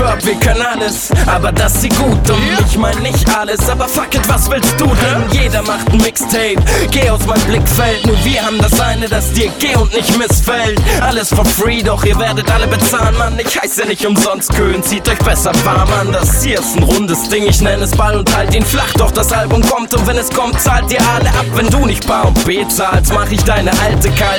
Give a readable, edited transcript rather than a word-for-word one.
Hip-Hop, wir können alles, aber das ist gut und ich mein nicht alles, aber fuck it, was willst du denn? Jeder macht ein Mixtape, geh aus meinem Blickfeld, nur wir haben das eine, das dir geh und nicht missfällt. Alles for free, doch ihr werdet alle bezahlen, Mann, ich heiße nicht umsonst Köhn, zieht euch besser warm an, das hier ist ein rundes Ding, ich nenne es Ball und halt ihn flach, doch das Album kommt und wenn es kommt, zahlt ihr alle ab, wenn du nicht Bar und B zahlst, mach ich deine alte kalt.